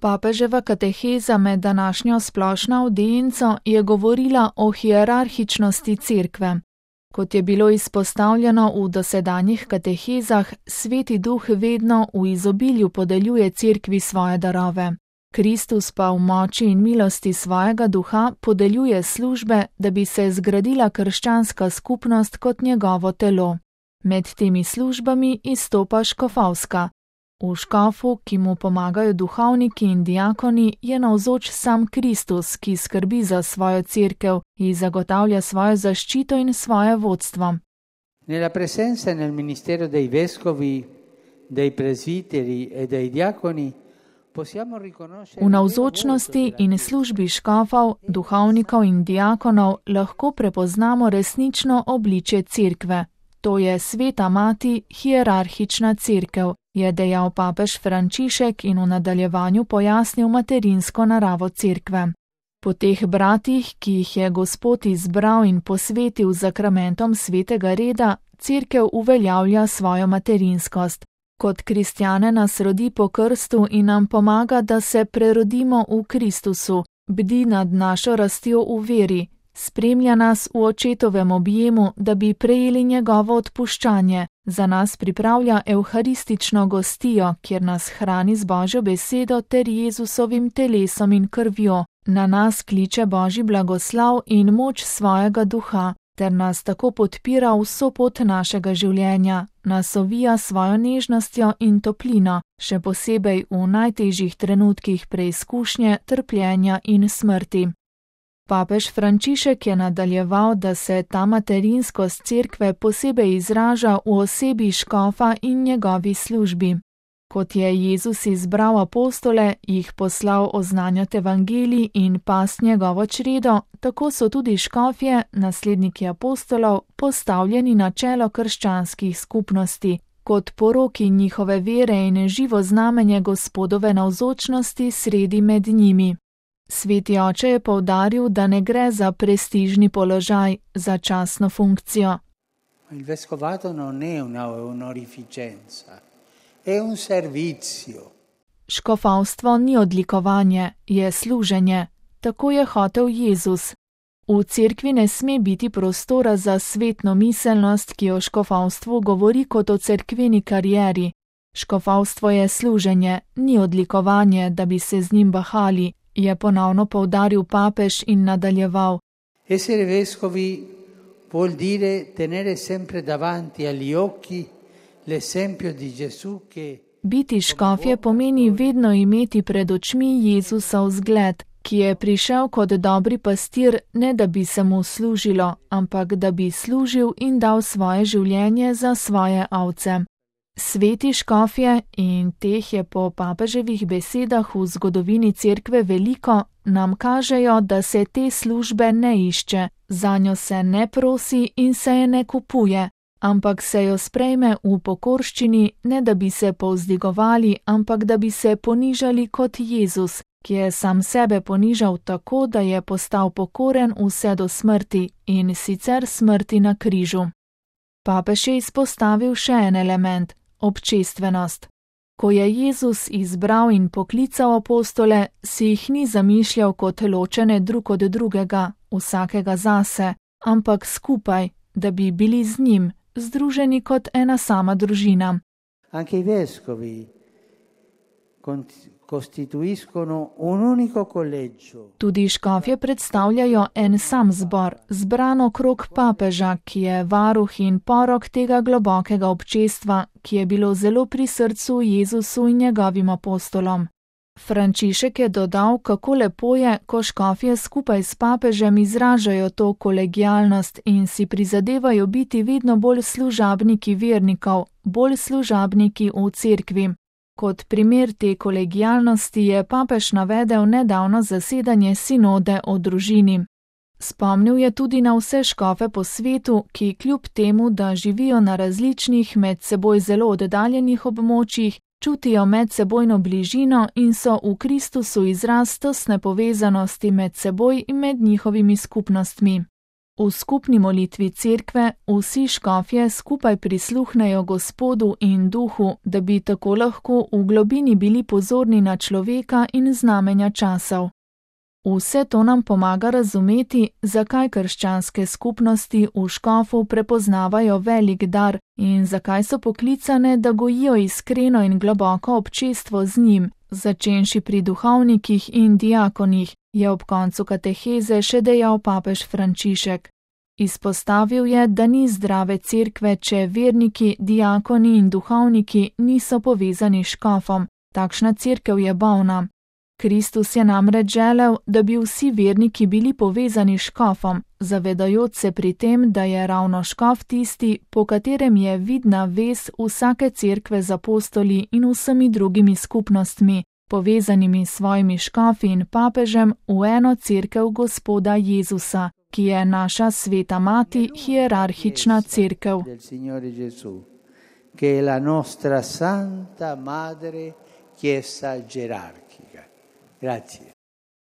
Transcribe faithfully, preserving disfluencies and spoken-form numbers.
Papeževa kateheza med današnjo splošno avdienco je govorila o hierarhičnosti cerkve. Kot je bilo izpostavljeno v dosedanjih katehezah, Sveti Duh vedno v izobilju podeljuje cerkvi svoje darove. Kristus pa v moči in milosti svojega duha podeljuje službe, da bi se zgradila krščanska skupnost kot njegovo telo. Med temi službami izstopa škofovska. V škofu, ki mu pomagajo duhovniki in diakoni, je navzoč sam Kristus, ki skrbi za svojo cerkev in zagotavlja svojo zaščito in svoje vodstvo. Nella presenza e nel ministero dei vescovi, dei presbiteri e dei diaconi v navzočnosti in službi škofov, duhovnikov in diakonov lahko prepoznamo resnično obličje cerkve. To je sveta mati, hierarhična cerkev, je dejal papež Frančišek in v nadaljevanju pojasnil materinsko naravo cerkve. Po teh bratih, ki jih je Gospod izbral in posvetil zakramentom svetega reda, cerkev uveljavlja svojo materinskost. Kot kristjane nas rodi po krstu in nam pomaga, da se prerodimo v Kristusu, bdi nad našo rastjo v veri, spremlja nas v očetovem objemu, da bi prejeli njegovo odpuščanje, za nas pripravlja evharistično gostijo, kjer nas hrani z Božjo besedo ter Jezusovim telesom in krvjo, na nas kliče Božji blagoslav in moč svojega duha, ter nas tako podpira vso pot našega življenja, nas ovija svojo nežnostjo in toplino, še posebej v najtežjih trenutkih preizkušnje, trpljenja in smrti. Papež Frančišek je nadaljeval, da se ta materinskost cerkve posebej izraža v osebi škofa in njegovi službi. Kot je Jezus izbral apostole, jih poslal oznanjati evangelij in past njegovo čredo, tako so tudi škofje, nasledniki apostolov, postavljeni na čelo krščanskih skupnosti, kot poroki njihove vere in živo znamenje Gospodove navzočnosti sredi med njimi. Sveti oče je poudaril, da ne gre za prestižni položaj, za častno funkcijo. Il vescovato non è una onorificenza. È un servizio. Škofovstvo ni odlikovanje, je služenje. Tako je hotel Jezus. V cerkvi ne sme biti prostora za svetno miselnost, ki o škofovstvu govori kot o cerkveni karieri. Škofovstvo je služenje, ni odlikovanje, da bi se z njim bahali, je ponovno poudaril papež in nadaljeval. Essere vescovi vuol dire tenere sempre davanti agli occhi l'esempio di Gesù che Biti škofje pomeni vedno imeti pred očmi Jezusov zgled, ki je prišel kot dobri pastir, ne da bi se mu služilo, ampak da bi služil in dal svoje življenje za svoje ovce. Sveti škofje, in teh je po papeževih besedah v zgodovini cerkve veliko, nam kažejo, da se te službe ne išče, zanjo se ne prosi in se je ne kupuje, ampak se jo sprejme v pokorščini, ne da bi se povzdigovali, ampak da bi se ponižali kot Jezus, ki je sam sebe ponižal tako, da je postal pokoren vse do smrti in sicer smrti na križu. Papež je izpostavil še en element, občestvenost. Ko je Jezus izbral in poklical apostole, si jih ni zamišljal kot ločene drug od drugega, vsakega zase, ampak skupaj, da bi bili z njim, združeni kot ena sama družina. Anche i vescovi costituiscono un unico collegio. Tudi škofje predstavljajo en sam zbor, zbran okrog papeža, ki je varuh in porok tega globokega občestva, ki je bilo zelo pri srcu Jezusu in njegovim apostolom. Frančišek je dodal, kako lepo je, ko škofje skupaj s papežem izražajo to kolegialnost in si prizadevajo biti vedno bolj služabniki vernikov, bolj služabniki v cerkvi. Kot primer te kolegialnosti je papež navedel nedavno zasedanje sinode o družini. Spomnil je tudi na vse škofe po svetu, ki kljub temu, da živijo na različnih, med seboj zelo oddaljenih območjih, čutijo medsebojno bližino in so v Kristusu izraz tesne povezanosti med seboj in med njihovimi skupnostmi. V skupni molitvi cerkve vsi škofje skupaj prisluhnejo Gospodu in Duhu, da bi tako lahko v globini bili pozorni na človeka in znamenja časov. Vse to nam pomaga razumeti, zakaj krščanske skupnosti v škofu prepoznavajo velik dar in zakaj so poklicane, da gojijo iskreno in globoko občestvo z njim, začenši pri duhovnikih in diakonih, je ob koncu kateheze še dejal papež Frančišek. Izpostavil je, da ni zdrave cerkve, če verniki, diakoni in duhovniki niso povezani s škofom. Takšna cerkev je bolna. Kristus je namreč želel, da bi vsi verniki bili povezani s škofom, zavedajoč se pri tem, da je ravno škof tisti, po katerem je vidna vez vsake cerkve z apostoli in vsemi drugimi skupnostmi, povezanimi s svojimi škofi in papežem v eno cerkev Gospoda Jezusa, ki je naša sveta mati, hierarhična cerkev. Che è la nostra Santa Madre Chiesa gerarchica. Grazie.